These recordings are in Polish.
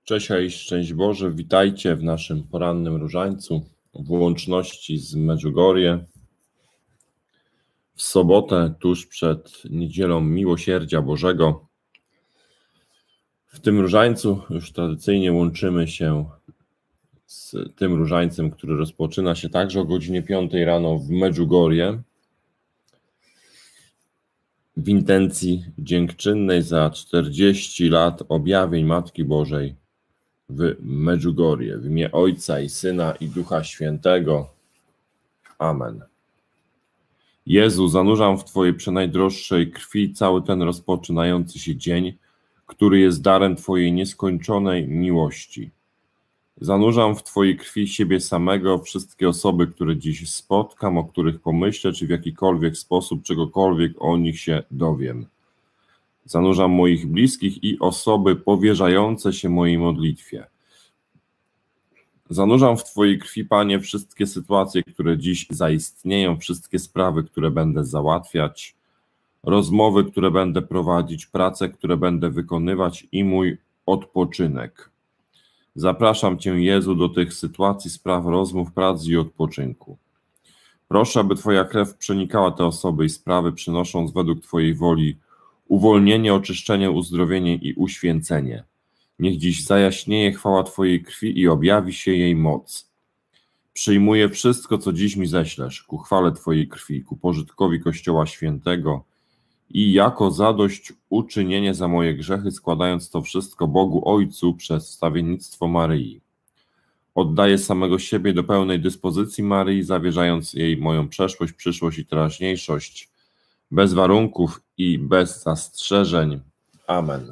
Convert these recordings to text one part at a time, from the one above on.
Cześć, hej, szczęść Boże, witajcie w naszym porannym różańcu w łączności z Medjugorje. W sobotę, tuż przed Niedzielą Miłosierdzia Bożego. W tym różańcu już tradycyjnie łączymy się z tym różańcem, który rozpoczyna się także o godzinie 5 rano w Medjugorje. W intencji dziękczynnej za 40 lat objawień Matki Bożej w Medjugorje, w imię Ojca i Syna i Ducha Świętego. Amen. Jezu, zanurzam w Twojej przenajdroższej krwi cały ten rozpoczynający się dzień, który jest darem Twojej nieskończonej miłości. Zanurzam w Twojej krwi siebie samego, wszystkie osoby, które dziś spotkam, o których pomyślę, czy w jakikolwiek sposób czegokolwiek o nich się dowiem. Zanurzam moich bliskich i osoby powierzające się mojej modlitwie. Zanurzam w Twojej krwi, Panie, wszystkie sytuacje, które dziś zaistnieją, wszystkie sprawy, które będę załatwiać, rozmowy, które będę prowadzić, prace, które będę wykonywać i mój odpoczynek. Zapraszam Cię, Jezu, do tych sytuacji, spraw, rozmów, prac i odpoczynku. Proszę, aby Twoja krew przenikała te osoby i sprawy, przynosząc według Twojej woli uwolnienie, oczyszczenie, uzdrowienie i uświęcenie. Niech dziś zajaśnieje chwała Twojej krwi i objawi się jej moc. Przyjmuję wszystko, co dziś mi ześlesz, ku chwale Twojej krwi, ku pożytkowi Kościoła Świętego i jako zadośćuczynienie za moje grzechy, składając to wszystko Bogu Ojcu przez wstawiennictwo Maryi. Oddaję samego siebie do pełnej dyspozycji Maryi, zawierzając jej moją przeszłość, przyszłość i teraźniejszość, bez warunków i bez zastrzeżeń. Amen.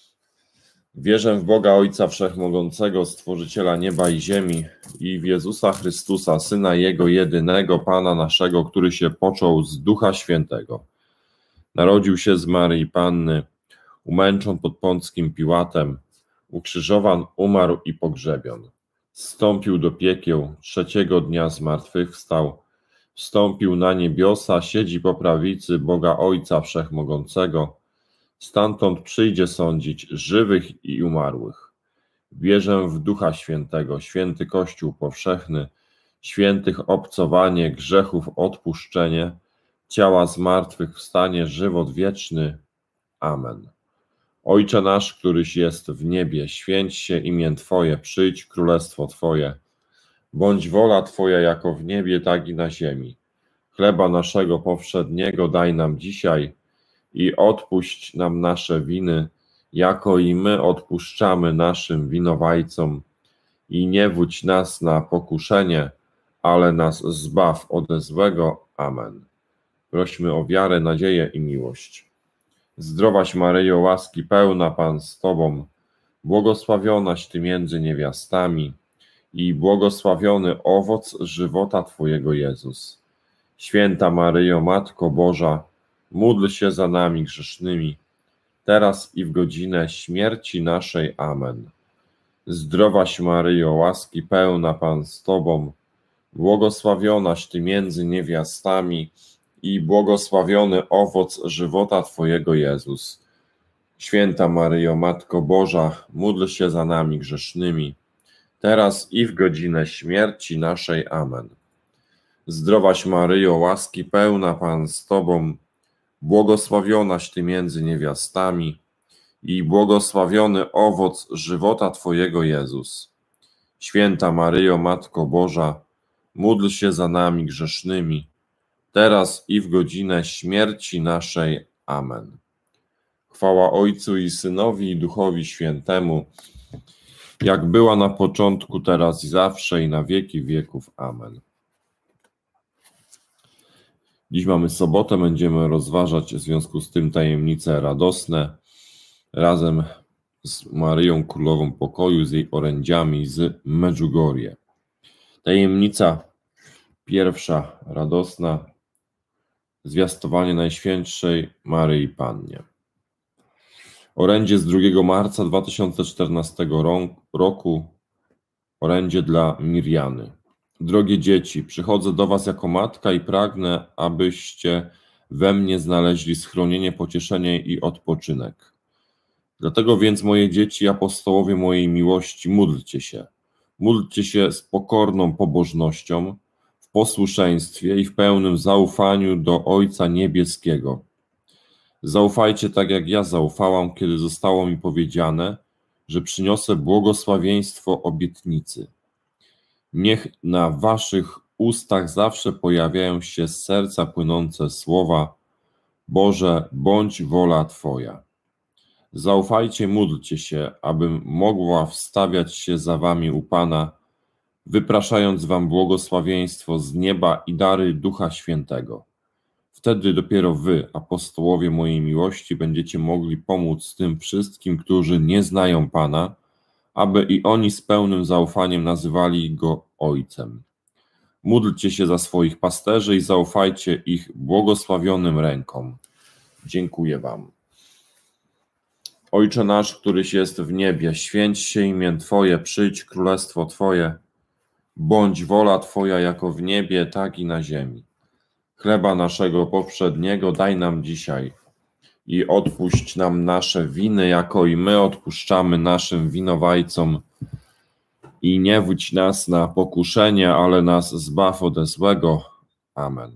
Wierzę w Boga Ojca Wszechmogącego, Stworzyciela nieba i ziemi i w Jezusa Chrystusa, Syna Jego jedynego, Pana naszego, który się począł z Ducha Świętego. Narodził się z Maryi Panny, umęczon pod Pąckim Piłatem, ukrzyżowan, umarł i pogrzebion. Zstąpił do piekieł, trzeciego dnia zmartwychwstał, wstąpił na niebiosa, siedzi po prawicy Boga Ojca Wszechmogącego, stamtąd przyjdzie sądzić żywych i umarłych. Wierzę w Ducha Świętego, święty Kościół powszechny, świętych obcowanie, grzechów odpuszczenie, ciała zmartwychwstanie, żywot wieczny. Amen. Ojcze nasz, któryś jest w niebie, święć się imię Twoje, przyjdź królestwo Twoje. Bądź wola Twoja jako w niebie, tak i na ziemi. Chleba naszego powszedniego daj nam dzisiaj i odpuść nam nasze winy, jako i my odpuszczamy naszym winowajcom. I nie wódź nas na pokuszenie, ale nas zbaw ode złego. Amen. Prośmy o wiarę, nadzieję i miłość. Zdrowaś Maryjo, łaski pełna, Pan z Tobą, błogosławionaś Ty między niewiastami i błogosławiony owoc żywota Twojego Jezus. Święta Maryjo, Matko Boża, módl się za nami grzesznymi, teraz i w godzinę śmierci naszej. Amen. Zdrowaś Maryjo, łaski pełna, Pan z Tobą, błogosławionaś Ty między niewiastami i błogosławiony owoc żywota Twojego Jezus. Święta Maryjo, Matko Boża, módl się za nami grzesznymi, teraz i w godzinę śmierci naszej. Amen. Zdrowaś Maryjo, łaski pełna, Pan z Tobą, błogosławionaś Ty między niewiastami i błogosławiony owoc żywota Twojego Jezus. Święta Maryjo, Matko Boża, módl się za nami grzesznymi, teraz i w godzinę śmierci naszej. Amen. Chwała Ojcu i Synowi i Duchowi Świętemu, jak była na początku, teraz i zawsze i na wieki wieków. Amen. Dziś mamy sobotę, będziemy rozważać w związku z tym tajemnice radosne razem z Maryją Królową Pokoju, z jej orędziami z Medjugorje. Tajemnica pierwsza radosna, zwiastowanie Najświętszej Maryi Pannie. Orędzie z 2 marca 2014 roku, orędzie dla Mirjany. Drogie dzieci, przychodzę do was jako matka i pragnę, abyście we mnie znaleźli schronienie, pocieszenie i odpoczynek. Dlatego więc, moje dzieci, apostołowie mojej miłości, módlcie się. Módlcie się z pokorną pobożnością, w posłuszeństwie i w pełnym zaufaniu do Ojca Niebieskiego. Zaufajcie tak, jak ja zaufałam, kiedy zostało mi powiedziane, że przyniosę błogosławieństwo obietnicy. Niech na waszych ustach zawsze pojawiają się z serca płynące słowa: Boże, bądź wola Twoja. Zaufajcie, módlcie się, abym mogła wstawiać się za wami u Pana, wypraszając wam błogosławieństwo z nieba i dary Ducha Świętego. Wtedy dopiero wy, apostołowie mojej miłości, będziecie mogli pomóc tym wszystkim, którzy nie znają Pana, aby i oni z pełnym zaufaniem nazywali Go Ojcem. Módlcie się za swoich pasterzy i zaufajcie ich błogosławionym rękom. Dziękuję wam. Ojcze nasz, któryś jest w niebie, święć się imię Twoje, przyjdź królestwo Twoje, bądź wola Twoja jako w niebie, tak i na ziemi. Chleba naszego poprzedniego daj nam dzisiaj i odpuść nam nasze winy, jako i my odpuszczamy naszym winowajcom. I nie wódź nas na pokuszenie, ale nas zbaw ode złego. Amen.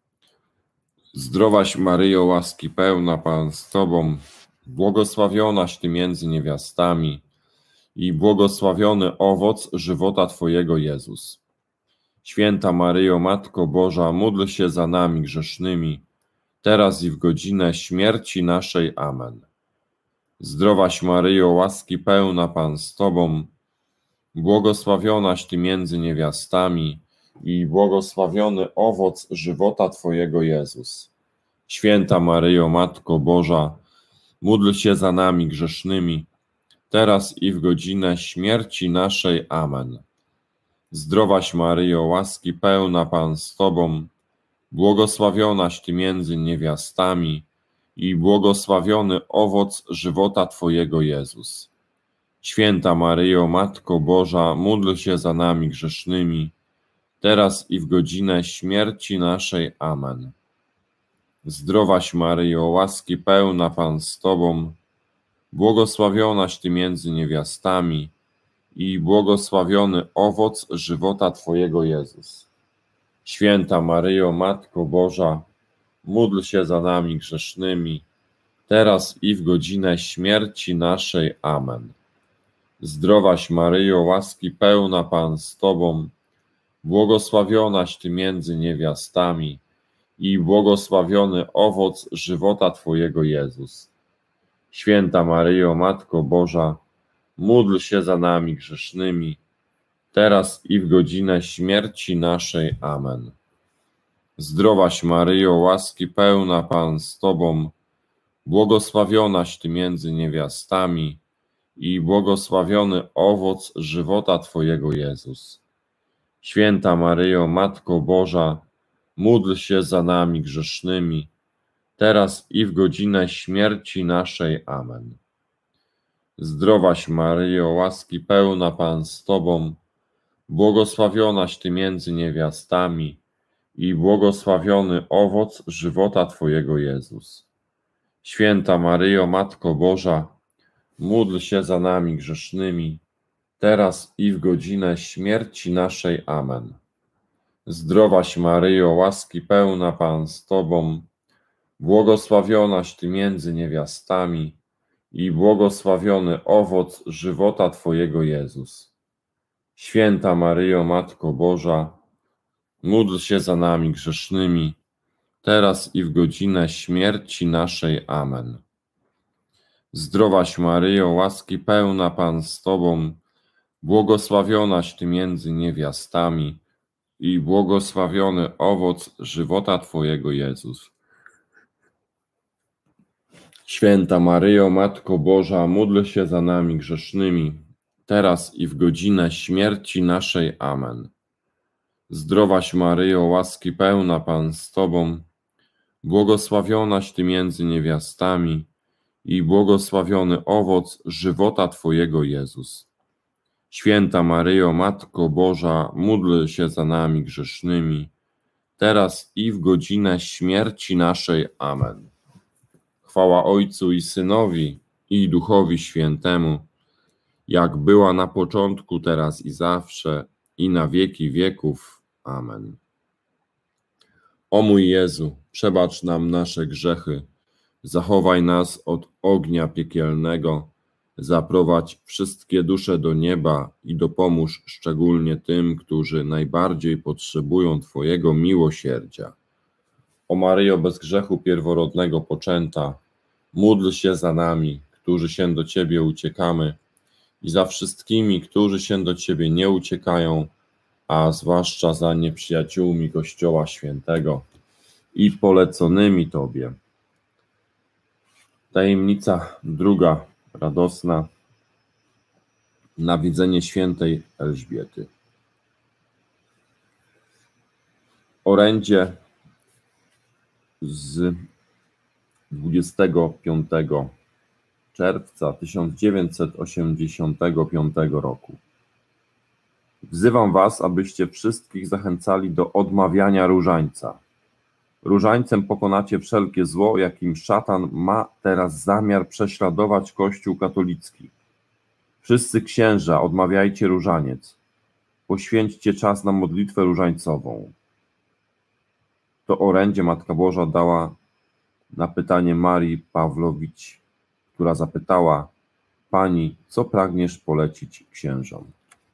Zdrowaś Maryjo, łaski pełna, Pan z Tobą, błogosławionaś Ty między niewiastami i błogosławiony owoc żywota Twojego, Jezus. Święta Maryjo, Matko Boża, módl się za nami grzesznymi, teraz i w godzinę śmierci naszej. Amen. Zdrowaś Maryjo, łaski pełna, Pan z Tobą, błogosławionaś Ty między niewiastami i błogosławiony owoc żywota Twojego, Jezus. Święta Maryjo, Matko Boża, módl się za nami grzesznymi, teraz i w godzinę śmierci naszej. Amen. Zdrowaś Maryjo, łaski pełna, Pan z Tobą, błogosławionaś Ty między niewiastami i błogosławiony owoc żywota Twojego, Jezus. Święta Maryjo, Matko Boża, módl się za nami grzesznymi, teraz i w godzinę śmierci naszej. Amen. Zdrowaś Maryjo, łaski pełna, Pan z Tobą, błogosławionaś Ty między niewiastami i błogosławiony owoc żywota Twojego, Jezus. Święta Maryjo, Matko Boża, módl się za nami grzesznymi, teraz i w godzinę śmierci naszej. Amen. Zdrowaś Maryjo, łaski pełna, Pan z Tobą, błogosławionaś Ty między niewiastami i błogosławiony owoc żywota Twojego, Jezus. Święta Maryjo, Matko Boża, módl się za nami grzesznymi, teraz i w godzinę śmierci naszej. Amen. Zdrowaś Maryjo, łaski pełna, Pan z Tobą, błogosławionaś Ty między niewiastami i błogosławiony owoc żywota Twojego, Jezus. Święta Maryjo, Matko Boża, módl się za nami grzesznymi, teraz i w godzinę śmierci naszej. Amen. Zdrowaś Maryjo, łaski pełna, Pan z Tobą, błogosławionaś Ty między niewiastami i błogosławiony owoc żywota Twojego, Jezus. Święta Maryjo, Matko Boża, módl się za nami grzesznymi, teraz i w godzinę śmierci naszej. Amen. Zdrowaś Maryjo, łaski pełna, Pan z Tobą, błogosławionaś Ty między niewiastami i błogosławiony owoc żywota Twojego, Jezus. Święta Maryjo, Matko Boża, módl się za nami grzesznymi, teraz i w godzinę śmierci naszej. Amen. Zdrowaś Maryjo, łaski pełna, Pan z Tobą, błogosławionaś Ty między niewiastami i błogosławiony owoc żywota Twojego, Jezus. Święta Maryjo, Matko Boża, módl się za nami grzesznymi, teraz i w godzinę śmierci naszej. Amen. Zdrowaś Maryjo, łaski pełna, Pan z Tobą, błogosławionaś Ty między niewiastami i błogosławiony owoc żywota Twojego, Jezus. Święta Maryjo, Matko Boża, módl się za nami grzesznymi, teraz i w godzinę śmierci naszej. Amen. Chwała Ojcu i Synowi, i Duchowi Świętemu, jak była na początku, teraz i zawsze, i na wieki wieków. Amen. O mój Jezu, przebacz nam nasze grzechy, zachowaj nas od ognia piekielnego, zaprowadź wszystkie dusze do nieba i dopomóż szczególnie tym, którzy najbardziej potrzebują Twojego miłosierdzia. O Maryjo, bez grzechu pierworodnego poczęta, módl się za nami, którzy się do Ciebie uciekamy, i za wszystkimi, którzy się do Ciebie nie uciekają, a zwłaszcza za nieprzyjaciółmi Kościoła Świętego i poleconymi Tobie. Tajemnica druga, radosna, nawiedzenie świętej Elżbiety. Orędzie z 25 czerwca 1985 roku. Wzywam was, abyście wszystkich zachęcali do odmawiania różańca. Różańcem pokonacie wszelkie zło, jakim szatan ma teraz zamiar prześladować Kościół katolicki. Wszyscy księża, odmawiajcie różaniec. Poświęćcie czas na modlitwę różańcową. To orędzie Matka Boża dała na pytanie Marii Pawłowicz, która zapytała: Pani, co pragniesz polecić księżom?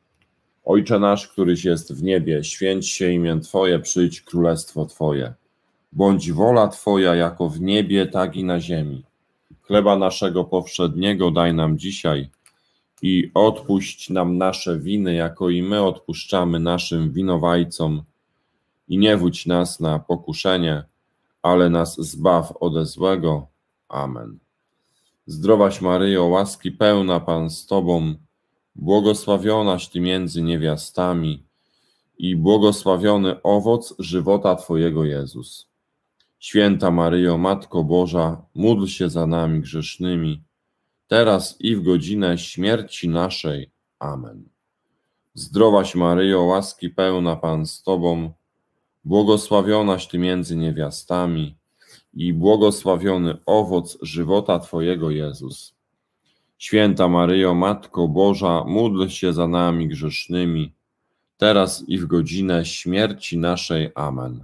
Ojcze nasz, któryś jest w niebie, święć się imię Twoje, przyjdź królestwo Twoje. Bądź wola Twoja jako w niebie, tak i na ziemi. Chleba naszego powszedniego daj nam dzisiaj i odpuść nam nasze winy, jako i my odpuszczamy naszym winowajcom. I nie wódź nas na pokuszenie, ale nas zbaw ode złego. Amen. Zdrowaś Maryjo, łaski pełna, Pan z Tobą, błogosławionaś Ty między niewiastami i błogosławiony owoc żywota Twojego Jezus. Święta Maryjo, Matko Boża, módl się za nami grzesznymi, teraz i w godzinę śmierci naszej. Amen. Zdrowaś Maryjo, łaski pełna, Pan z Tobą, błogosławionaś Ty między niewiastami i błogosławiony owoc żywota Twojego Jezus. Święta Maryjo, Matko Boża, módl się za nami grzesznymi, teraz i w godzinę śmierci naszej. Amen.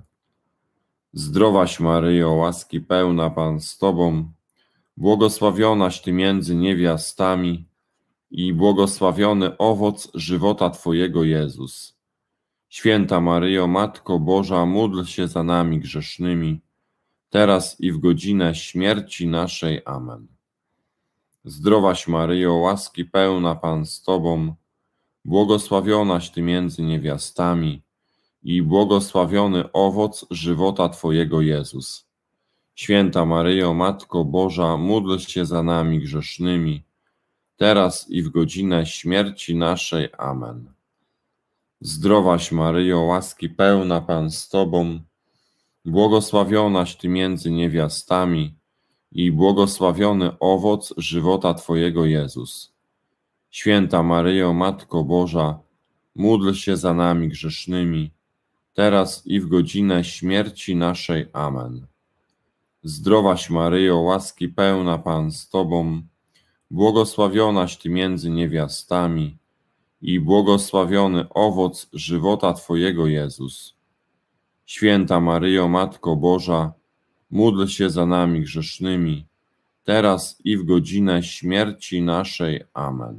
Zdrowaś Maryjo, łaski pełna, Pan z Tobą, błogosławionaś Ty między niewiastami i błogosławiony owoc żywota Twojego Jezus. Święta Maryjo, Matko Boża, módl się za nami grzesznymi, teraz i w godzinę śmierci naszej. Amen. Zdrowaś Maryjo, łaski pełna, Pan z Tobą, błogosławionaś Ty między niewiastami i błogosławiony owoc żywota Twojego Jezus. Święta Maryjo, Matko Boża, módl się za nami grzesznymi, teraz i w godzinę śmierci naszej. Amen. Zdrowaś Maryjo, łaski pełna, Pan z Tobą, błogosławionaś Ty między niewiastami i błogosławiony owoc żywota Twojego Jezus. Święta Maryjo, Matko Boża, módl się za nami grzesznymi, teraz i w godzinę śmierci naszej. Amen. Zdrowaś Maryjo, łaski pełna, Pan z Tobą, błogosławionaś Ty między niewiastami i błogosławiony owoc żywota Twojego Jezus. Święta Maryjo, Matko Boża, módl się za nami grzesznymi, teraz i w godzinę śmierci naszej. Amen.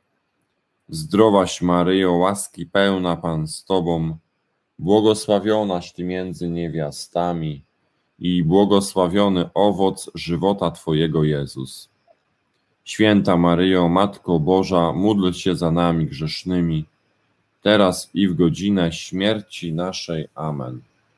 Zdrowaś Maryjo, łaski pełna, Pan z Tobą, błogosławionaś Ty między niewiastami i błogosławiony owoc żywota Twojego Jezus. Święta Maryjo, Matko Boża, módl się za nami grzesznymi, teraz i w godzinę śmierci naszej. Amen.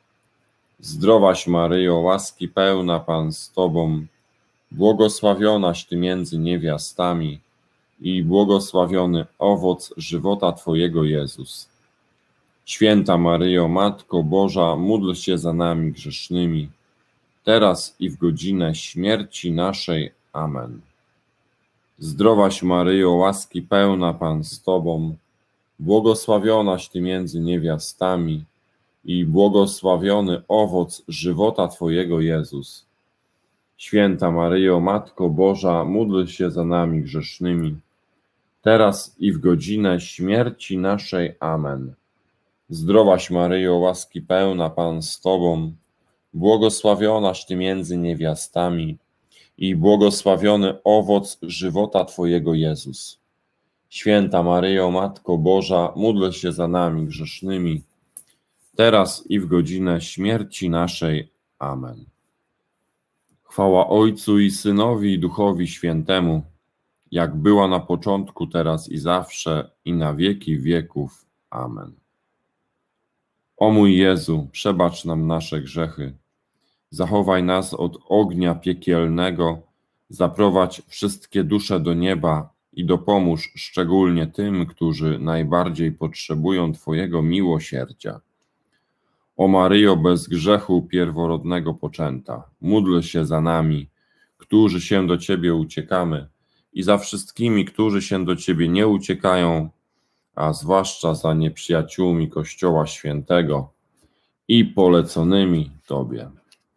Zdrowaś Maryjo, łaski pełna, Pan z Tobą, błogosławionaś Ty między niewiastami i błogosławiony owoc żywota Twojego Jezus. Święta Maryjo, Matko Boża, módl się za nami grzesznymi, teraz i w godzinę śmierci naszej. Amen. Zdrowaś Maryjo, łaski pełna, Pan z Tobą, błogosławionaś Ty między niewiastami i błogosławiony owoc żywota Twojego Jezus. Święta Maryjo, Matko Boża, módl się za nami grzesznymi, teraz i w godzinę śmierci naszej. Amen. Zdrowaś Maryjo, łaski pełna, Pan z Tobą, błogosławionaś Ty między niewiastami i błogosławiony owoc żywota Twojego, Jezus. Święta Maryjo, Matko Boża, módl się za nami grzesznymi, teraz i w godzinę śmierci naszej. Amen. Chwała Ojcu i Synowi i Duchowi Świętemu, jak była na początku, teraz i zawsze, i na wieki wieków. Amen. O mój Jezu, przebacz nam nasze grzechy, zachowaj nas od ognia piekielnego, zaprowadź wszystkie dusze do nieba i dopomóż szczególnie tym, którzy najbardziej potrzebują Twojego miłosierdzia. O Maryjo, bez grzechu pierworodnego poczęta, módl się za nami, którzy się do Ciebie uciekamy, i za wszystkimi, którzy się do Ciebie nie uciekają, a zwłaszcza za nieprzyjaciółmi Kościoła Świętego i poleconymi Tobie.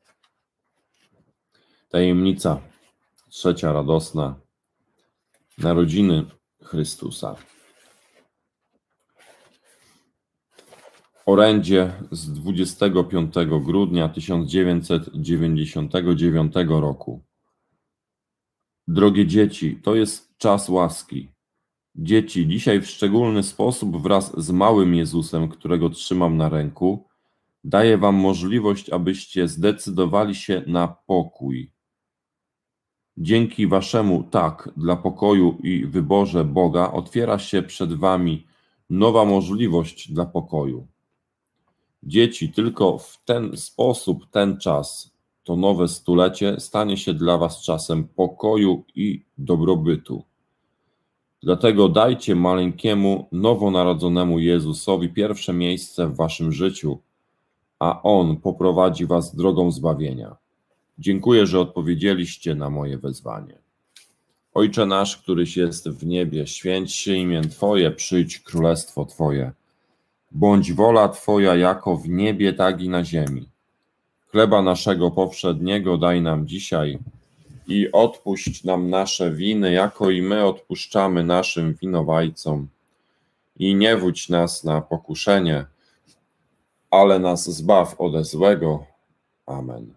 Tajemnica trzecia radosna. Narodziny Chrystusa. Orędzie z 25 grudnia 1999 roku. Drogie dzieci, to jest czas łaski. Dzieci, dzisiaj w szczególny sposób wraz z małym Jezusem, którego trzymam na ręku, daję Wam możliwość, abyście zdecydowali się na pokój. Dzięki Waszemu tak dla pokoju i wyborze Boga otwiera się przed Wami nowa możliwość dla pokoju. Dzieci, tylko w ten sposób ten czas, to nowe stulecie, stanie się dla Was czasem pokoju i dobrobytu. Dlatego dajcie maleńkiemu, nowonarodzonemu Jezusowi pierwsze miejsce w Waszym życiu, a On poprowadzi Was drogą zbawienia. Dziękuję, że odpowiedzieliście na moje wezwanie. Ojcze nasz, któryś jest w niebie, święć się imię Twoje, przyjdź królestwo Twoje. Bądź wola Twoja jako w niebie, tak i na ziemi. Chleba naszego powszedniego daj nam dzisiaj i odpuść nam nasze winy, jako i my odpuszczamy naszym winowajcom. I nie wódź nas na pokuszenie, ale nas zbaw ode złego. Amen.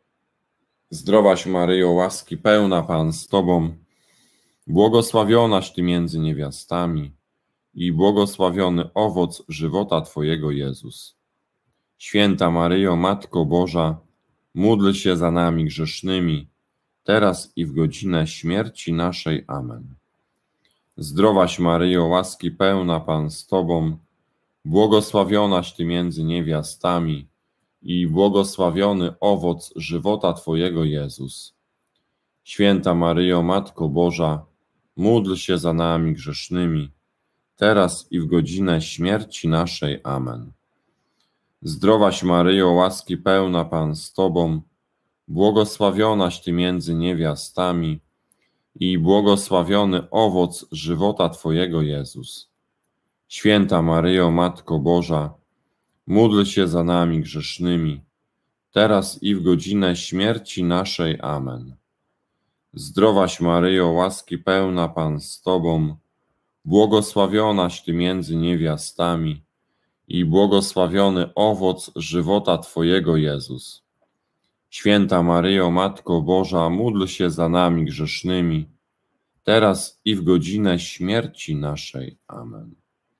Zdrowaś Maryjo, łaski pełna, Pan z Tobą, błogosławionaś Ty między niewiastami i błogosławiony owoc żywota Twojego, Jezus. Święta Maryjo, Matko Boża, módl się za nami grzesznymi, teraz i w godzinę śmierci naszej. Amen. Zdrowaś Maryjo, łaski pełna, Pan z Tobą, błogosławionaś Ty między niewiastami i błogosławiony owoc żywota Twojego, Jezus. Święta Maryjo, Matko Boża, módl się za nami grzesznymi, teraz i w godzinę śmierci naszej. Amen. Zdrowaś Maryjo, łaski pełna, Pan z Tobą, błogosławionaś Ty między niewiastami i błogosławiony owoc żywota Twojego, Jezus. Święta Maryjo, Matko Boża, módl się za nami grzesznymi, teraz i w godzinę śmierci naszej. Amen. Zdrowaś Maryjo, łaski pełna, Pan z Tobą, błogosławionaś Ty między niewiastami i błogosławiony owoc żywota Twojego, Jezus. Święta Maryjo, Matko Boża, módl się za nami grzesznymi, teraz i w godzinę śmierci naszej. Amen.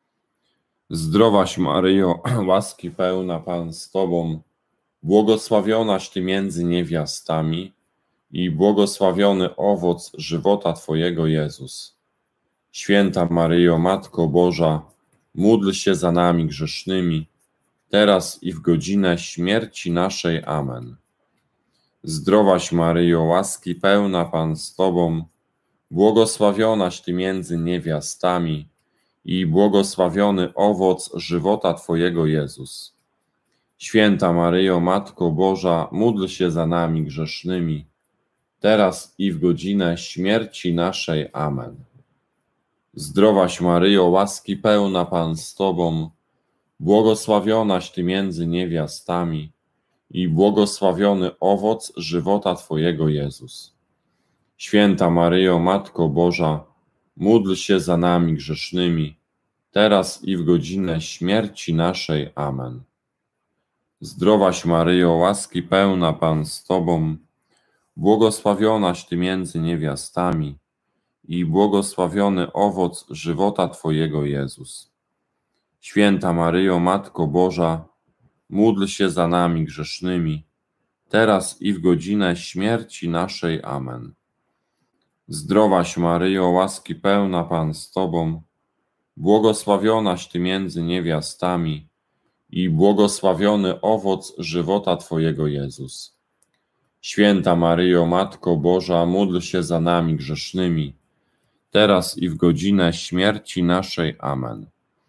Zdrowaś Maryjo, łaski pełna, Pan z Tobą, błogosławionaś Ty między niewiastami i błogosławiony owoc żywota Twojego, Jezus. Święta Maryjo, Matko Boża, módl się za nami grzesznymi, teraz i w godzinę śmierci naszej. Amen. Zdrowaś Maryjo, łaski pełna, Pan z Tobą, błogosławionaś Ty między niewiastami i błogosławiony owoc żywota Twojego, Jezus. Święta Maryjo, Matko Boża, módl się za nami grzesznymi, teraz i w godzinę śmierci naszej. Amen. Zdrowaś Maryjo, łaski pełna, Pan z Tobą, błogosławionaś Ty między niewiastami i błogosławiony owoc żywota Twojego, Jezus. Święta Maryjo, Matko Boża, módl się za nami grzesznymi, teraz i w godzinę śmierci naszej. Amen. Zdrowaś Maryjo, łaski pełna, Pan z Tobą, błogosławionaś Ty między niewiastami i błogosławiony owoc żywota Twojego, Jezus. Święta Maryjo, Matko Boża, módl się za nami grzesznymi, teraz i w godzinę śmierci naszej. Amen. Zdrowaś Maryjo, łaski pełna, Pan z Tobą, błogosławionaś Ty między niewiastami i błogosławiony owoc żywota Twojego, Jezus. Święta Maryjo, Matko Boża, módl się za nami grzesznymi, teraz i w godzinę śmierci naszej. Amen.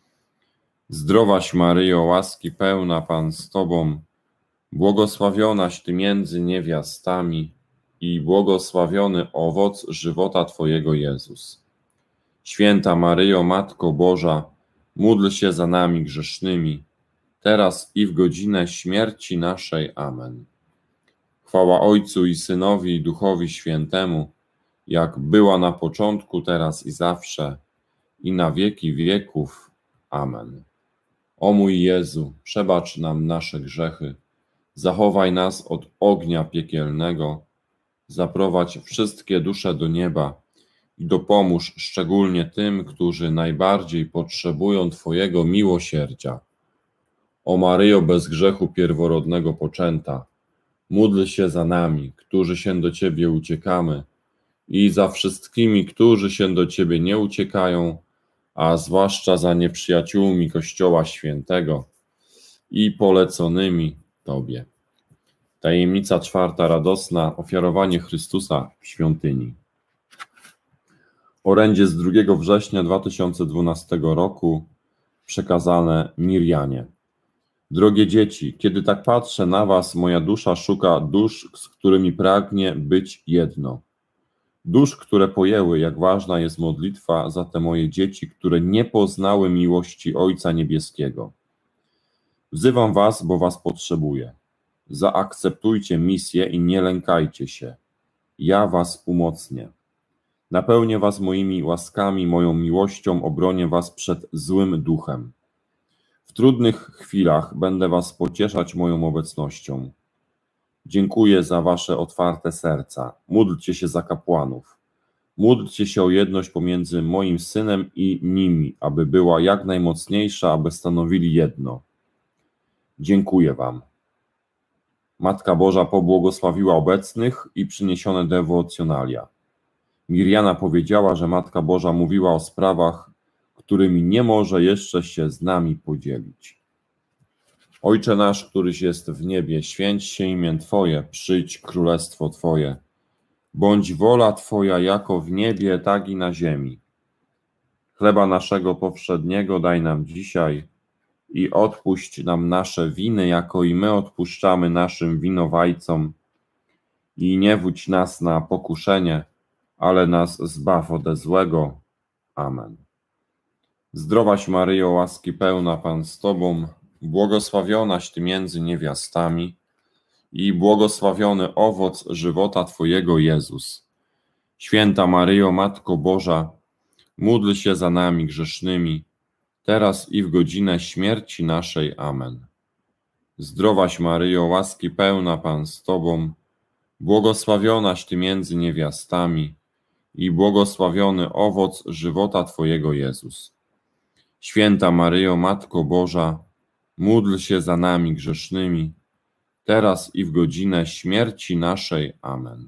Zdrowaś Maryjo, łaski pełna, Pan z Tobą, błogosławionaś Ty między niewiastami i błogosławiony owoc żywota Twojego, Jezus. Święta Maryjo, Matko Boża, módl się za nami grzesznymi, teraz i w godzinę śmierci naszej. Amen. Chwała Ojcu i Synowi i Duchowi Świętemu, jak była na początku, teraz i zawsze, i na wieki wieków. Amen. O mój Jezu, przebacz nam nasze grzechy, zachowaj nas od ognia piekielnego, zaprowadź wszystkie dusze do nieba i dopomóż szczególnie tym, którzy najbardziej potrzebują Twojego miłosierdzia. O Maryjo, bez grzechu pierworodnego poczęta, módl się za nami, którzy się do Ciebie uciekamy, i za wszystkimi, którzy się do Ciebie nie uciekają, a zwłaszcza za nieprzyjaciółmi Kościoła Świętego i poleconymi Tobie. Tajemnica czwarta radosna, ofiarowanie Chrystusa w świątyni. Orędzie z 2 września 2012 roku przekazane Mirjanie. Drogie dzieci, kiedy tak patrzę na was, moja dusza szuka dusz, z którymi pragnie być jedno. Dusz, które pojęły, jak ważna jest modlitwa za te moje dzieci, które nie poznały miłości Ojca Niebieskiego. Wzywam was, bo was potrzebuję. Zaakceptujcie misję i nie lękajcie się. Ja was umocnię. Napełnię was moimi łaskami, moją miłością, obronię was przed złym duchem. W trudnych chwilach będę was pocieszać moją obecnością. Dziękuję za wasze otwarte serca. Módlcie się za kapłanów. Módlcie się o jedność pomiędzy moim synem i nimi, aby była jak najmocniejsza, aby stanowili jedno. Dziękuję wam. Matka Boża pobłogosławiła obecnych i przyniesione dewocjonalia. Mirjana powiedziała, że Matka Boża mówiła o sprawach, którymi nie może jeszcze się z nami podzielić. Ojcze nasz, któryś jest w niebie, święć się imię Twoje, przyjdź królestwo Twoje. Bądź wola Twoja jako w niebie, tak i na ziemi. Chleba naszego powszedniego daj nam dzisiaj i odpuść nam nasze winy, jako i my odpuszczamy naszym winowajcom. I nie wódź nas na pokuszenie, ale nas zbaw ode złego. Amen. Zdrowaś Maryjo, łaski pełna, Pan z Tobą, błogosławionaś Ty między niewiastami i błogosławiony owoc żywota Twojego, Jezus. Święta Maryjo, Matko Boża, módl się za nami grzesznymi, teraz i w godzinę śmierci naszej. Amen. Zdrowaś Maryjo, łaski pełna, Pan z Tobą, błogosławionaś Ty między niewiastami i błogosławiony owoc żywota Twojego, Jezus. Święta Maryjo, Matko Boża, módl się za nami grzesznymi, teraz i w godzinę śmierci naszej. Amen.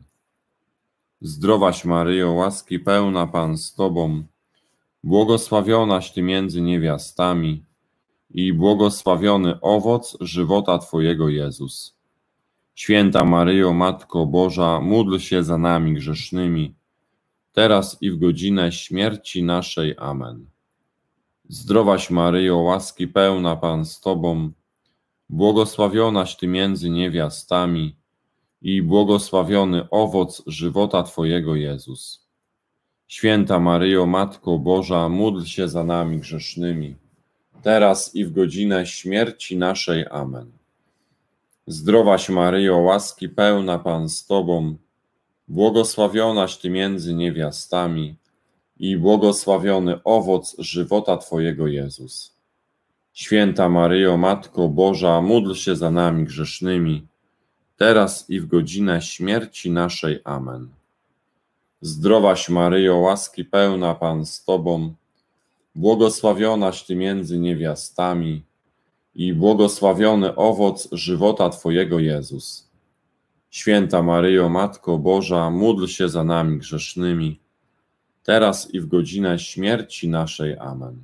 Zdrowaś Maryjo, łaski pełna, Pan z Tobą, błogosławionaś Ty między niewiastami i błogosławiony owoc żywota Twojego, Jezus. Święta Maryjo, Matko Boża, módl się za nami grzesznymi, teraz i w godzinę śmierci naszej. Amen. Zdrowaś Maryjo, łaski pełna, Pan z Tobą, błogosławionaś Ty między niewiastami i błogosławiony owoc żywota Twojego, Jezus. Święta Maryjo, Matko Boża, módl się za nami grzesznymi, teraz i w godzinę śmierci naszej. Amen. Zdrowaś Maryjo, łaski pełna Pan z Tobą, błogosławionaś Ty między niewiastami i błogosławiony owoc żywota Twojego Jezus. Święta Maryjo, Matko Boża, módl się za nami grzesznymi, teraz i w godzinę śmierci naszej. Amen. Zdrowaś Maryjo, łaski pełna Pan z Tobą, błogosławionaś Ty między niewiastami i błogosławiony owoc żywota Twojego Jezus. Święta Maryjo, Matko Boża, módl się za nami grzesznymi, teraz i w godzinę śmierci naszej. Amen.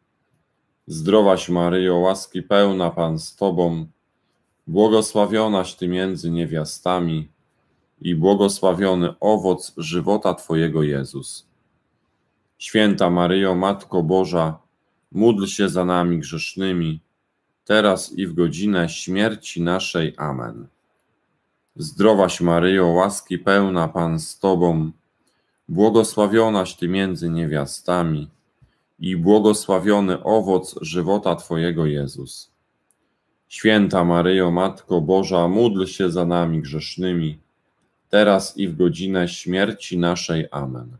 Zdrowaś Maryjo, łaski pełna Pan z Tobą, błogosławionaś Ty między niewiastami i błogosławiony owoc żywota Twojego Jezus. Święta Maryjo, Matko Boża, módl się za nami grzesznymi, teraz i w godzinę śmierci naszej. Amen. Zdrowaś Maryjo, łaski pełna Pan z Tobą, błogosławionaś Ty między niewiastami i błogosławiony owoc żywota Twojego Jezus. Święta Maryjo, Matko Boża, módl się za nami grzesznymi, teraz i w godzinę śmierci naszej. Amen.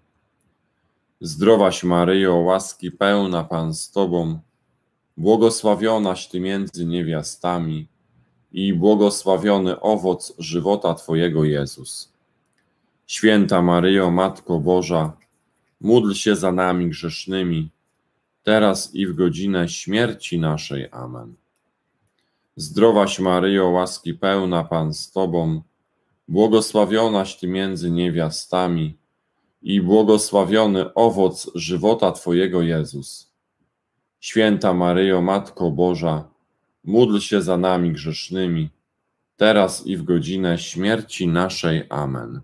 Zdrowaś Maryjo, łaski pełna Pan z Tobą, błogosławionaś Ty między niewiastami i błogosławiony owoc żywota Twojego Jezus. Święta Maryjo, Matko Boża, módl się za nami grzesznymi, teraz i w godzinę śmierci naszej. Amen. Zdrowaś Maryjo, łaski pełna Pan z Tobą, błogosławionaś Ty między niewiastami i błogosławiony owoc żywota Twojego Jezus. Święta Maryjo, Matko Boża, módl się za nami grzesznymi, teraz i w godzinę śmierci naszej. Amen.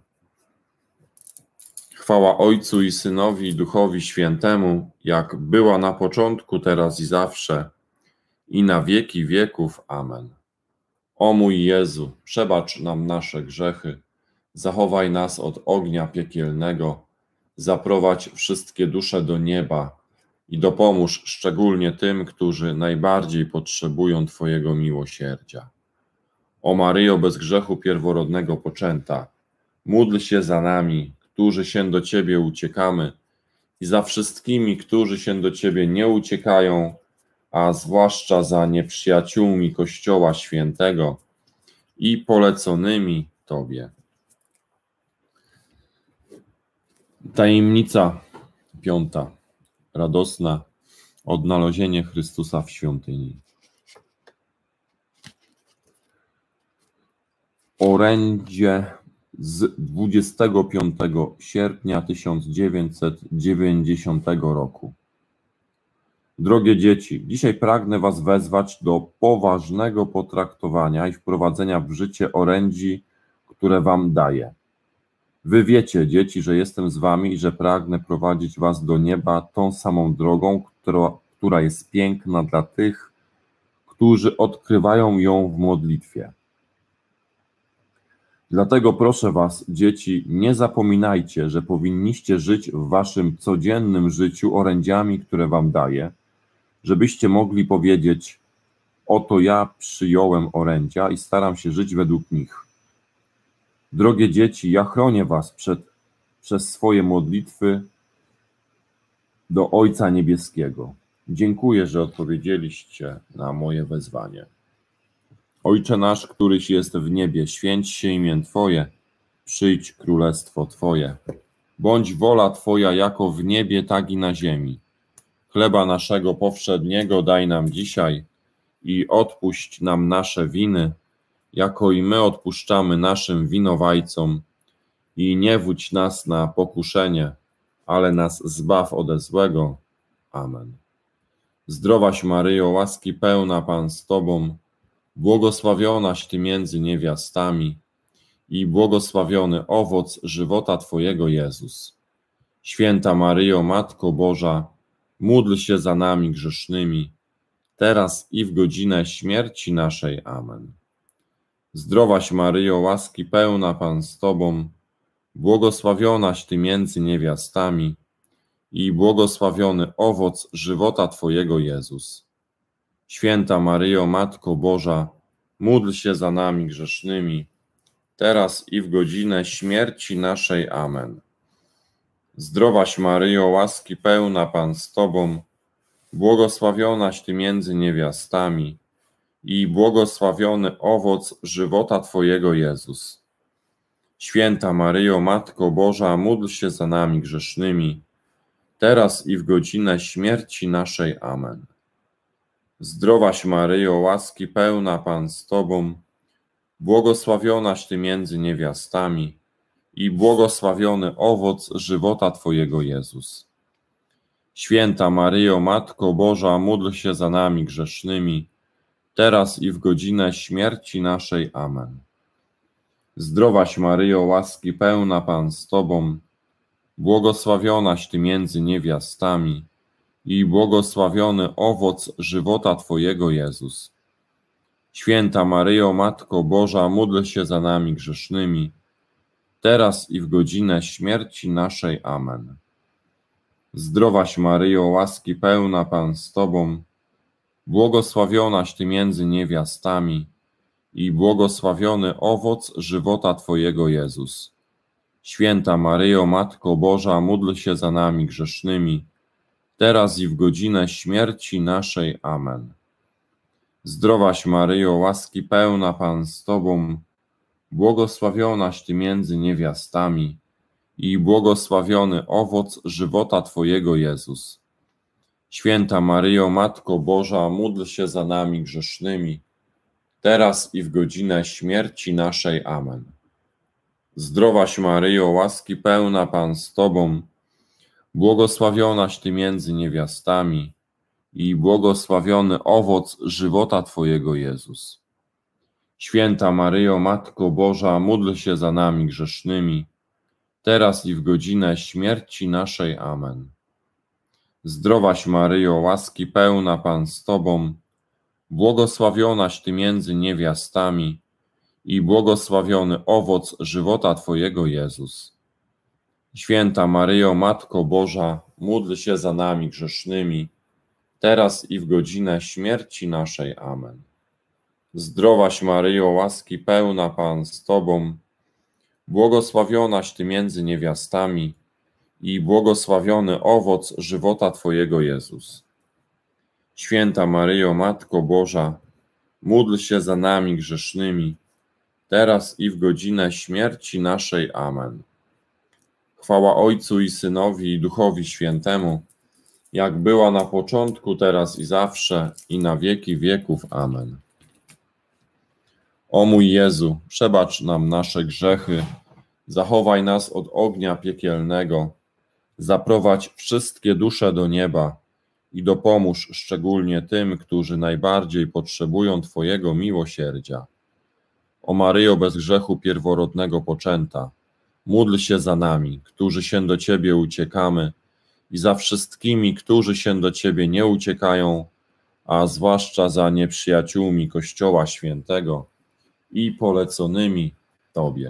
Chwała Ojcu i Synowi i Duchowi Świętemu, jak była na początku, teraz i zawsze, i na wieki wieków. Amen. O mój Jezu, przebacz nam nasze grzechy, zachowaj nas od ognia piekielnego, zaprowadź wszystkie dusze do nieba i dopomóż szczególnie tym, którzy najbardziej potrzebują Twojego miłosierdzia. O Maryjo, bez grzechu pierworodnego poczęta, módl się za nami, którzy się do Ciebie uciekamy, i za wszystkimi, którzy się do Ciebie nie uciekają, a zwłaszcza za nieprzyjaciółmi Kościoła Świętego i poleconymi Tobie. Tajemnica 5. Radosna. Odnalezienie Chrystusa w świątyni. Orędzie z 25 sierpnia 1990 roku. Drogie dzieci, dzisiaj pragnę Was wezwać do poważnego potraktowania i wprowadzenia w życie orędzi, które Wam daję. Wy wiecie, dzieci, że jestem z Wami i że pragnę prowadzić Was do nieba tą samą drogą, która jest piękna dla tych, którzy odkrywają ją w modlitwie. Dlatego proszę Was, dzieci, nie zapominajcie, że powinniście żyć w Waszym codziennym życiu orędziami, które Wam daję, żebyście mogli powiedzieć: oto ja przyjąłem orędzia i staram się żyć według nich. Drogie dzieci, ja chronię Was przez swoje modlitwy do Ojca Niebieskiego. Dziękuję, że odpowiedzieliście na moje wezwanie. Ojcze nasz, któryś jest w niebie, święć się imię Twoje, przyjdź królestwo Twoje. Bądź wola Twoja jako w niebie, tak i na ziemi. Chleba naszego powszedniego daj nam dzisiaj i odpuść nam nasze winy, jako i my odpuszczamy naszym winowajcom. I nie wódź nas na pokuszenie, ale nas zbaw ode złego. Amen. Zdrowaś Maryjo, łaski pełna Pan z Tobą, błogosławionaś Ty między niewiastami i błogosławiony owoc żywota Twojego Jezus. Święta Maryjo, Matko Boża, módl się za nami grzesznymi, teraz i w godzinę śmierci naszej. Amen. Zdrowaś Maryjo, łaski pełna Pan z Tobą, błogosławionaś Ty między niewiastami i błogosławiony owoc żywota Twojego Jezus. Święta Maryjo, Matko Boża, módl się za nami grzesznymi, teraz i w godzinę śmierci naszej. Amen. Zdrowaś Maryjo, łaski pełna, Pan z Tobą, błogosławionaś Ty między niewiastami i błogosławiony owoc żywota Twojego, Jezus. Święta Maryjo, Matko Boża, módl się za nami grzesznymi, teraz i w godzinę śmierci naszej. Amen. Zdrowaś Maryjo, łaski pełna, Pan z Tobą, błogosławionaś Ty między niewiastami i błogosławiony owoc żywota Twojego, Jezus. Święta Maryjo, Matko Boża, módl się za nami grzesznymi, teraz i w godzinę śmierci naszej. Amen. Zdrowaś Maryjo, łaski pełna, Pan z Tobą, błogosławionaś Ty między niewiastami i błogosławiony owoc żywota Twojego, Jezus. Święta Maryjo, Matko Boża, módl się za nami grzesznymi, teraz i w godzinę śmierci naszej. Amen. Zdrowaś Maryjo, łaski pełna, Pan z Tobą, błogosławionaś Ty między niewiastami i błogosławiony owoc żywota Twojego, Jezus. Święta Maryjo, Matko Boża, módl się za nami grzesznymi, teraz i w godzinę śmierci naszej. Amen. Zdrowaś Maryjo, łaski pełna, Pan z Tobą, błogosławionaś Ty między niewiastami i błogosławiony owoc żywota Twojego, Jezus. Święta Maryjo, Matko Boża, módl się za nami grzesznymi, teraz i w godzinę śmierci naszej. Amen. Zdrowaś Maryjo, łaski pełna, Pan z Tobą, błogosławionaś Ty między niewiastami i błogosławiony owoc żywota Twojego, Jezus. Święta Maryjo, Matko Boża, módl się za nami grzesznymi, teraz i w godzinę śmierci naszej. Amen. Zdrowaś Maryjo, łaski pełna, Pan z Tobą, błogosławionaś Ty między niewiastami i błogosławiony owoc żywota Twojego, Jezus. Święta Maryjo, Matko Boża, módl się za nami grzesznymi, teraz i w godzinę śmierci naszej. Amen. Zdrowaś Maryjo, łaski pełna, Pan z Tobą, błogosławionaś Ty między niewiastami i błogosławiony owoc żywota Twojego, Jezus. Święta Maryjo, Matko Boża, módl się za nami grzesznymi, teraz i w godzinę śmierci naszej. Amen. Chwała Ojcu i Synowi i Duchowi Świętemu, jak była na początku, teraz i zawsze, i na wieki wieków. Amen. O mój Jezu, przebacz nam nasze grzechy, zachowaj nas od ognia piekielnego, zaprowadź wszystkie dusze do nieba i dopomóż szczególnie tym, którzy najbardziej potrzebują Twojego miłosierdzia. O Maryjo bez grzechu pierworodnego poczęta, módl się za nami, którzy się do Ciebie uciekamy, i za wszystkimi, którzy się do Ciebie nie uciekają, a zwłaszcza za nieprzyjaciółmi Kościoła Świętego i poleconymi Tobie.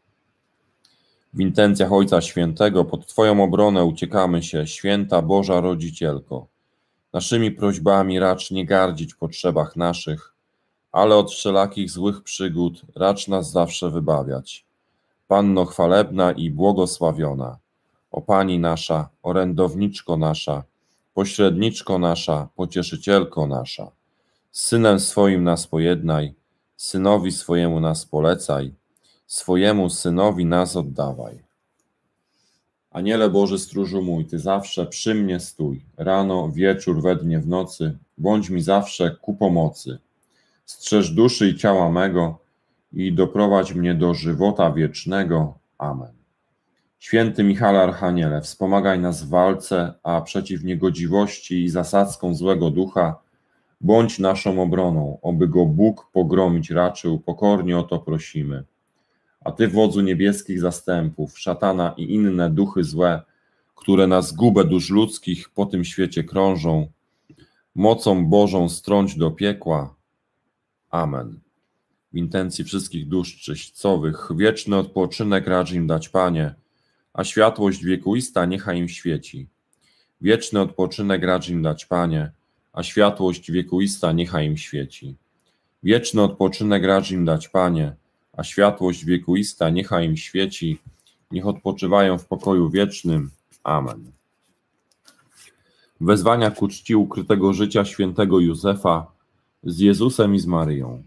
W intencjach Ojca Świętego pod Twoją obronę uciekamy się, Święta Boża Rodzicielko. Naszymi prośbami racz nie gardzić w potrzebach naszych, ale od wszelakich złych przygód racz nas zawsze wybawiać. Panno chwalebna i błogosławiona, o Pani nasza, orędowniczko nasza, pośredniczko nasza, pocieszycielko nasza, z Synem swoim nas pojednaj, Synowi swojemu nas polecaj, swojemu Synowi nas oddawaj. Aniele Boży, stróżu mój, Ty zawsze przy mnie stój, rano, wieczór, we dnie, w nocy, bądź mi zawsze ku pomocy. Strzeż duszy i ciała mego i doprowadź mnie do żywota wiecznego. Amen. Święty Michale Archaniele, wspomagaj nas w walce, a przeciw niegodziwości i zasadzkom złego ducha bądź naszą obroną, oby go Bóg pogromić raczył, pokornie o to prosimy. A Ty, wodzu niebieskich zastępów, szatana i inne duchy złe, które na zgubę dusz ludzkich po tym świecie krążą, mocą Bożą strąć do piekła. Amen. W intencji wszystkich dusz czyśćcowych wieczny odpoczynek racz im dać, Panie, a światłość wiekuista niechaj im świeci. Wieczny odpoczynek racz im dać, Panie, a światłość wiekuista niechaj im świeci. W Wieczny odpoczynek racz im dać, Panie, a światłość wiekuista niechaj im świeci, niech odpoczywają w pokoju wiecznym. Amen. Wezwania ku czci ukrytego życia świętego Józefa z Jezusem i z Maryją.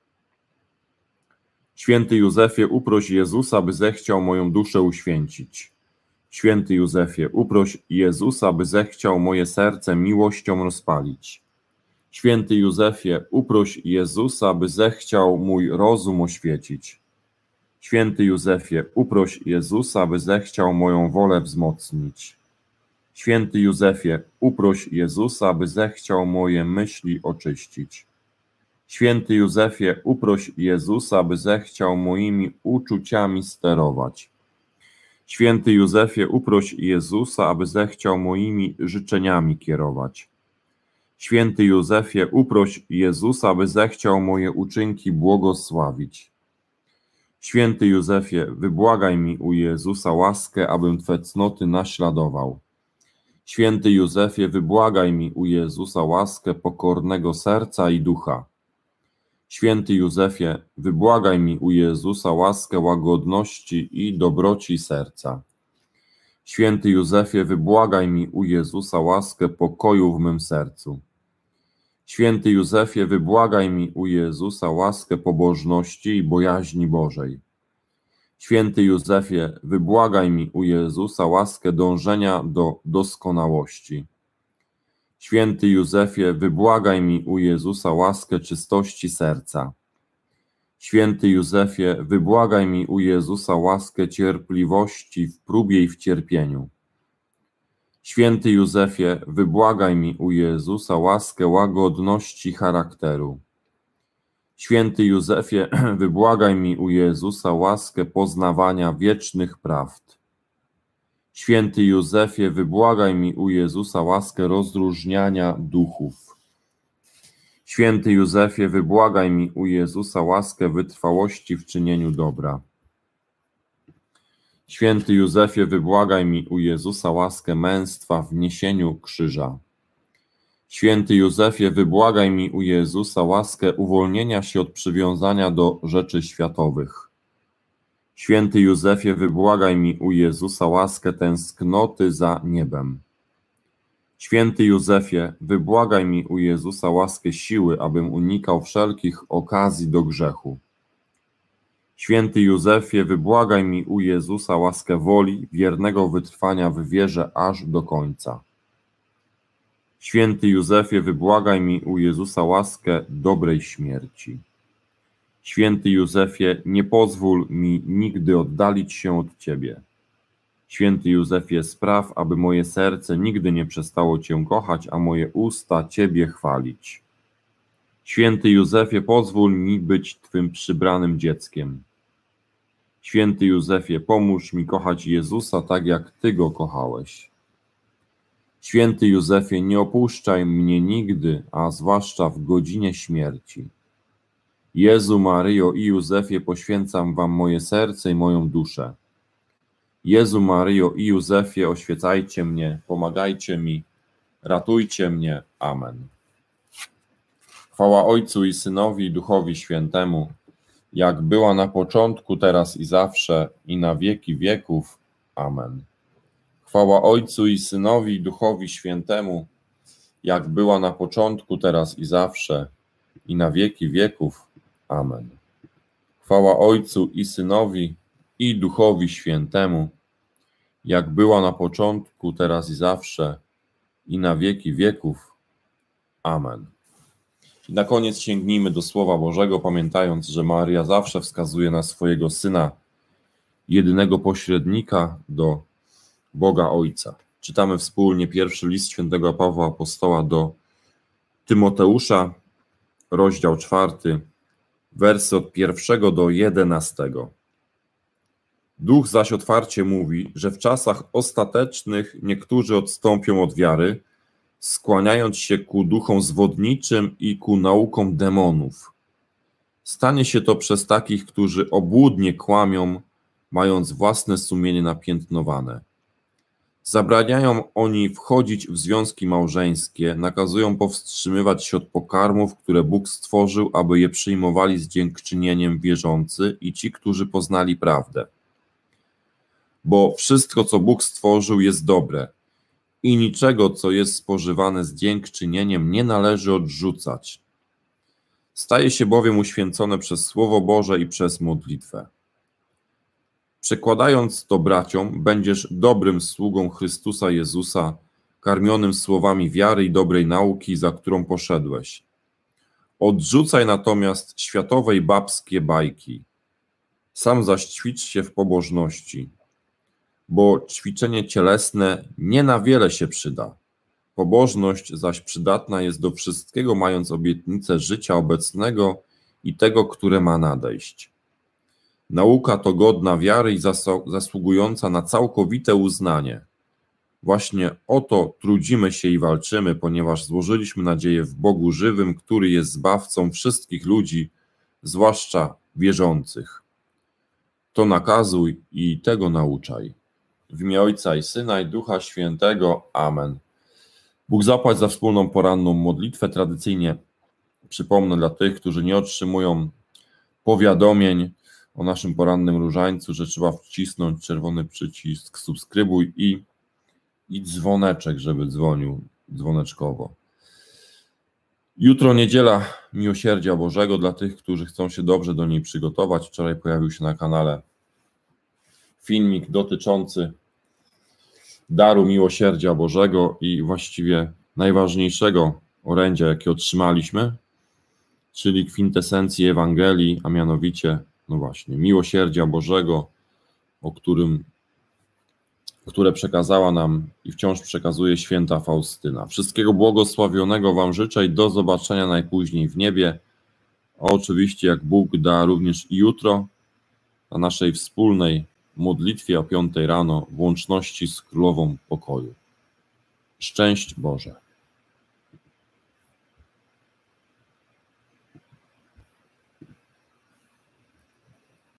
Święty Józefie, uproś Jezusa, by zechciał moją duszę uświęcić. Święty Józefie, uproś Jezusa, by zechciał moje serce miłością rozpalić. Święty Józefie, uproś Jezusa, by zechciał mój rozum oświecić. Święty Józefie, uproś Jezusa, by zechciał moją wolę wzmocnić. Święty Józefie, uproś Jezusa, by zechciał moje myśli oczyścić. Święty Józefie, uproś Jezusa, by zechciał moimi uczuciami sterować. Święty Józefie, uproś Jezusa, aby zechciał moimi życzeniami kierować. Święty Józefie, uproś Jezusa, aby zechciał moje uczynki błogosławić. Święty Józefie, wybłagaj mi u Jezusa łaskę, abym Twe cnoty naśladował. Święty Józefie, wybłagaj mi u Jezusa łaskę pokornego serca i ducha. Święty Józefie, wybłagaj mi u Jezusa łaskę łagodności i dobroci serca. Święty Józefie, wybłagaj mi u Jezusa łaskę pokoju w mym sercu. Święty Józefie, wybłagaj mi u Jezusa łaskę pobożności i bojaźni Bożej. Święty Józefie, wybłagaj mi u Jezusa łaskę dążenia do doskonałości. Święty Józefie, wybłagaj mi u Jezusa łaskę czystości serca. Święty Józefie, wybłagaj mi u Jezusa łaskę cierpliwości w próbie i w cierpieniu. Święty Józefie, wybłagaj mi u Jezusa łaskę łagodności charakteru. Święty Józefie, wybłagaj mi u Jezusa łaskę poznawania wiecznych prawd. Święty Józefie, wybłagaj mi u Jezusa łaskę rozróżniania duchów. Święty Józefie, wybłagaj mi u Jezusa łaskę wytrwałości w czynieniu dobra. Święty Józefie, wybłagaj mi u Jezusa łaskę męstwa w niesieniu krzyża. Święty Józefie, wybłagaj mi u Jezusa łaskę uwolnienia się od przywiązania do rzeczy światowych. Święty Józefie, wybłagaj mi u Jezusa łaskę tęsknoty za niebem. Święty Józefie, wybłagaj mi u Jezusa łaskę siły, abym unikał wszelkich okazji do grzechu. Święty Józefie, wybłagaj mi u Jezusa łaskę woli, wiernego wytrwania w wierze aż do końca. Święty Józefie, wybłagaj mi u Jezusa łaskę dobrej śmierci. Święty Józefie, nie pozwól mi nigdy oddalić się od Ciebie. Święty Józefie, spraw, aby moje serce nigdy nie przestało Cię kochać, a moje usta Ciebie chwalić. Święty Józefie, pozwól mi być Twym przybranym dzieckiem. Święty Józefie, pomóż mi kochać Jezusa tak, jak Ty Go kochałeś. Święty Józefie, nie opuszczaj mnie nigdy, a zwłaszcza w godzinie śmierci. Jezu, Maryjo i Józefie, poświęcam Wam moje serce i moją duszę. Jezu, Maryjo i Józefie, oświecajcie mnie, pomagajcie mi, ratujcie mnie. Amen. Chwała Ojcu i Synowi, i Duchowi Świętemu, jak była na początku, teraz i zawsze, i na wieki wieków. Amen. Chwała Ojcu i Synowi, i Duchowi Świętemu, jak była na początku, teraz i zawsze, i na wieki wieków. Amen. Chwała Ojcu i Synowi, i Duchowi Świętemu, jak była na początku, teraz i zawsze, i na wieki wieków. Amen. I na koniec sięgnijmy do Słowa Bożego, pamiętając, że Maryja zawsze wskazuje na swojego Syna, jedynego pośrednika do Boga Ojca. Czytamy wspólnie pierwszy list świętego Pawła Apostoła do Tymoteusza, rozdział 4, wersy od 1 do 11. Duch zaś otwarcie mówi, że w czasach ostatecznych niektórzy odstąpią od wiary, skłaniając się ku duchom zwodniczym i ku naukom demonów. Stanie się to przez takich, którzy obłudnie kłamią, mając własne sumienie napiętnowane. Zabraniają oni wchodzić w związki małżeńskie, nakazują powstrzymywać się od pokarmów, które Bóg stworzył, aby je przyjmowali z dziękczynieniem wierzący i ci, którzy poznali prawdę. Bo wszystko, co Bóg stworzył, jest dobre i niczego, co jest spożywane z dziękczynieniem, nie należy odrzucać. Staje się bowiem uświęcone przez Słowo Boże i przez modlitwę. Przekładając to braciom, będziesz dobrym sługą Chrystusa Jezusa, karmionym słowami wiary i dobrej nauki, za którą poszedłeś. Odrzucaj natomiast światowe i babskie bajki. Sam zaś ćwicz się w pobożności, bo ćwiczenie cielesne nie na wiele się przyda. Pobożność zaś przydatna jest do wszystkiego, mając obietnicę życia obecnego i tego, które ma nadejść. Nauka to godna wiary i zasługująca na całkowite uznanie. Właśnie o to trudzimy się i walczymy, ponieważ złożyliśmy nadzieję w Bogu żywym, który jest Zbawcą wszystkich ludzi, zwłaszcza wierzących. To nakazuj i tego nauczaj. W imię Ojca i Syna i Ducha Świętego. Amen. Bóg zapłać za wspólną poranną modlitwę. Tradycyjnie przypomnę dla tych, którzy nie otrzymują powiadomień o naszym porannym różańcu, że trzeba wcisnąć czerwony przycisk subskrybuj i dzwoneczek, żeby dzwonił dzwoneczkowo. Jutro niedziela Miłosierdzia Bożego dla tych, którzy chcą się dobrze do niej przygotować. Wczoraj pojawił się na kanale filmik dotyczący daru Miłosierdzia Bożego i właściwie najważniejszego orędzia, jakie otrzymaliśmy, czyli kwintesencji Ewangelii, a mianowicie, no właśnie, Miłosierdzia Bożego, które przekazała nam i wciąż przekazuje święta Faustyna. Wszystkiego błogosławionego Wam życzę i do zobaczenia najpóźniej w niebie. A oczywiście, jak Bóg da, również i jutro na naszej wspólnej modlitwie o 5 rano w łączności z Królową Pokoju. Szczęść Boże.